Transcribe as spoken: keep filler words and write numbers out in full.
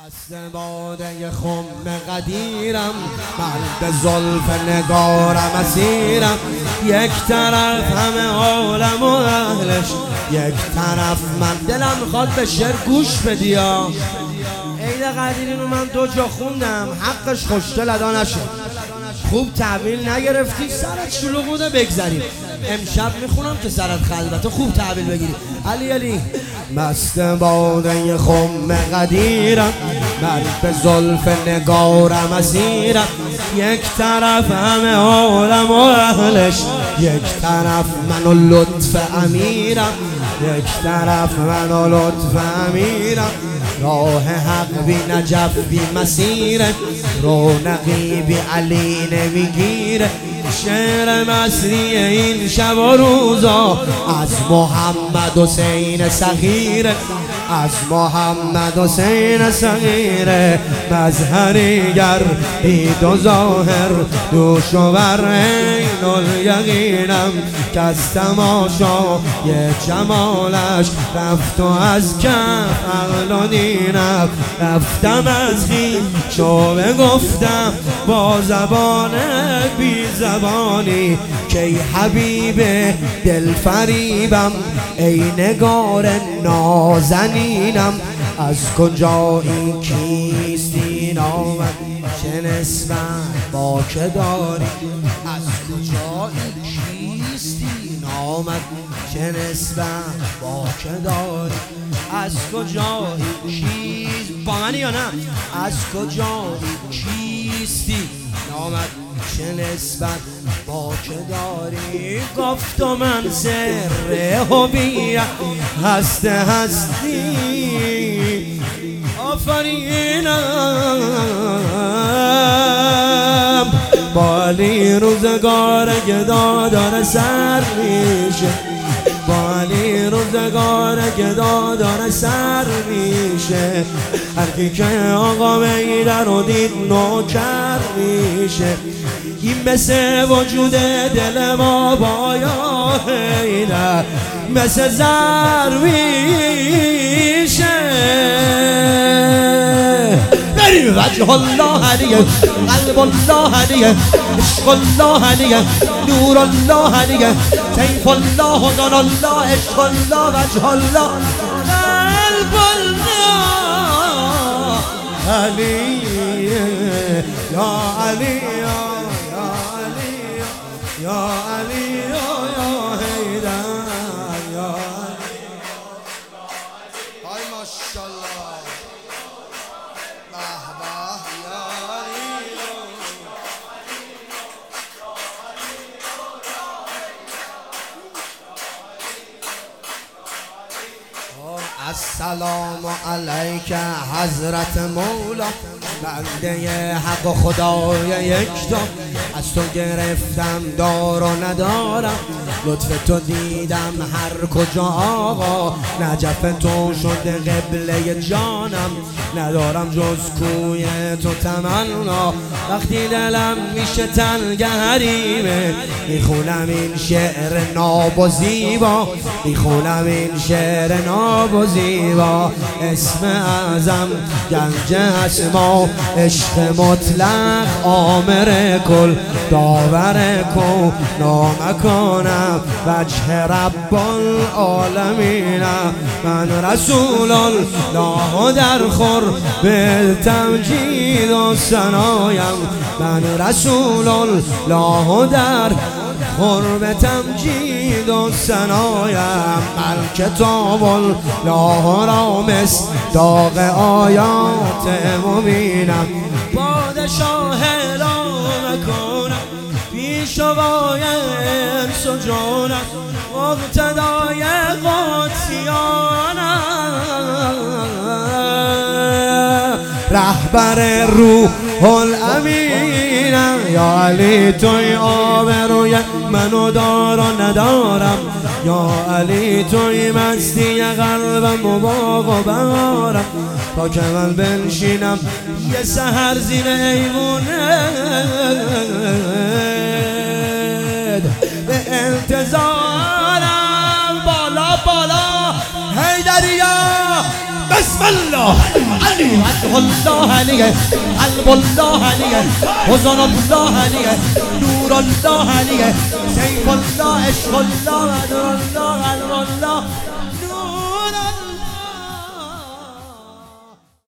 مست باده خم قدیرم، من به زلف نگارم اسیرم. یک طرف همه عالم و اهلش، یک طرف من. دلم میخواد به شعر گوش بدی ها. عید قدیر رو من دو جا خوندم، حقش خوشدل ادا نشد. خوب تحویل نگرفتی، سرت شلوغ بوده، بگذریم. امشب میخونم که سرت خلوته، خوب تحویل بگیری. علی علی مست باده خم قدیرم، من به زلف نگارم اسیرم. یک طرف همه عالم و اهلش، یک طرف من و لطف امیرم. یک طرف من و لطف امیرم. راه حق بی نجف بی مسیره، رونقی بی علی نمیگیره. شعر مصری این شب و روزا از محمد حسین صغیره، از محمد حسین صغیره. مظهریگر دید و ظاهر، دوش و بر عین الیقینم. که از تماشای جمالش رفت و از کف عقل و دینم. رفتم از خویش و بگفتم با زبان بی زبانی که ای حبیب دل فریبم، ای نگار نازنینم. از کجا این کیستی آمد چه نسبت با که داری؟ از کجا این کیستی آمد چه نسبت با که داری؟ از کجا این چیز با منی یا نه؟ از کجا این کیستی آمد چه نسبت با که داری؟ گفت و من سر هویت هست هستی آفرینم. بالی روزگار گدا داره سر میشه، بالی روزگار گدا داره سر میشه. هرکی که آقا میدر رو دید نوکر میشه. این مثل وجود دل ما بایا حیدر، مثل زر میشه. بریم وجه الله علیه، قلب الله علیه، عشق الله علیه، نور الله علیه، سیف الله، دان الله، عشق الله، وجه الله، قلب الله علیه. یا علی یا علی یا علی یا حیدر یا علی. های ماشاءالله، به به یا علی. السلام علیک حضرت مولا، بنده حق و خدای یکتا. از تو گرفتم دار و ندارم، لطف تو دیدم هر کجا آقا. نجف تو شده قبله جانم، ندارم جز کوی تو تمنا. وقتی دلم میشه تنگ حریمه، میخونم این شعر ناب و زیبا، میخونم این شعر ناب و زیبا. اسم اعظم گنج اسما، عشق مطلق آمر کل، داور کن نامکنم. وجه رب العالمینم، من رسول الله در خور به تمجید و ثنایم. من رسول الله در خرب تمجید و ثنایم. من کتاب الله را مصداق آیات مبینم. پادشاه اعلام کنم پیشوای انس و جانم، مقتدای قدسیانم. رهبر روح الامینم. یا علی توی آبروی منو دار و ندارم، یا علی توی مستی قلبم و باغ و بهارم. تا که من بنشینم یه سحر زیر ایوونه به انتظارم. بالا بالا حیدریا بس بسم الله علی وجه الله علیه قلب الله علیه حزن الله علیه نور الله علیه سیف الله عشق الله مدر الله قلب الله